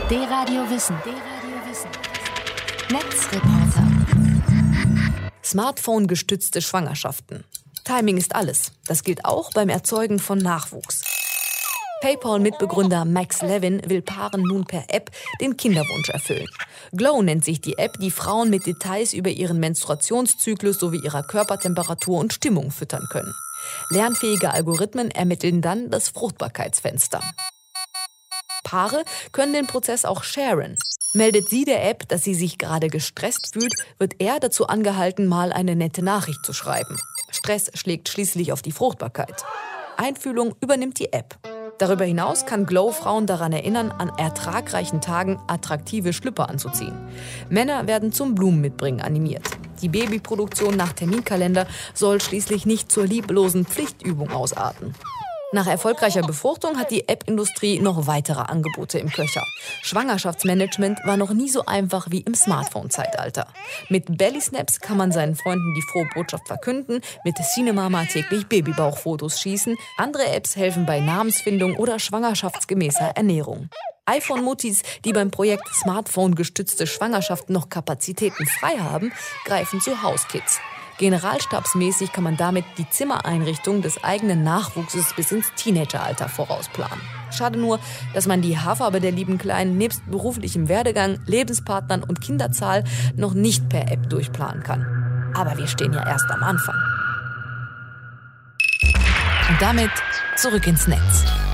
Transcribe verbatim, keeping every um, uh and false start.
D-Radio Wissen. D-Radio Wissen. Netzreporter. Smartphone-gestützte Schwangerschaften. Timing ist alles. Das gilt auch beim Erzeugen von Nachwuchs. PayPal-Mitbegründer Max Levin will Paaren nun per App den Kinderwunsch erfüllen. Glow nennt sich die App, die Frauen mit Details über ihren Menstruationszyklus sowie ihrer Körpertemperatur und Stimmung füttern können. Lernfähige Algorithmen ermitteln dann das Fruchtbarkeitsfenster. Paare können den Prozess auch sharen. Meldet sie der App, dass sie sich gerade gestresst fühlt, wird er dazu angehalten, mal eine nette Nachricht zu schreiben. Stress schlägt schließlich auf die Fruchtbarkeit. Einfühlung übernimmt die App. Darüber hinaus kann Glow Frauen daran erinnern, an ertragreichen Tagen attraktive Schlüpper anzuziehen. Männer werden zum Blumenmitbringen animiert. Die Babyproduktion nach Terminkalender soll schließlich nicht zur lieblosen Pflichtübung ausarten. Nach erfolgreicher Befruchtung hat die App-Industrie noch weitere Angebote im Köcher. Schwangerschaftsmanagement war noch nie so einfach wie im Smartphone-Zeitalter. Mit Bellysnaps kann man seinen Freunden die frohe Botschaft verkünden, mit Cinemama täglich Babybauchfotos schießen. Andere Apps helfen bei Namensfindung oder schwangerschaftsgemäßer Ernährung. iPhone-Muttis, die beim Projekt Smartphone-gestützte Schwangerschaft noch Kapazitäten frei haben, greifen zu Hauskits. Generalstabsmäßig kann man damit die Zimmereinrichtung des eigenen Nachwuchses bis ins Teenageralter vorausplanen. Schade nur, dass man die Haarfarbe der lieben Kleinen nebst beruflichem Werdegang, Lebenspartnern und Kinderzahl noch nicht per App durchplanen kann. Aber wir stehen ja erst am Anfang. Und damit zurück ins Netz.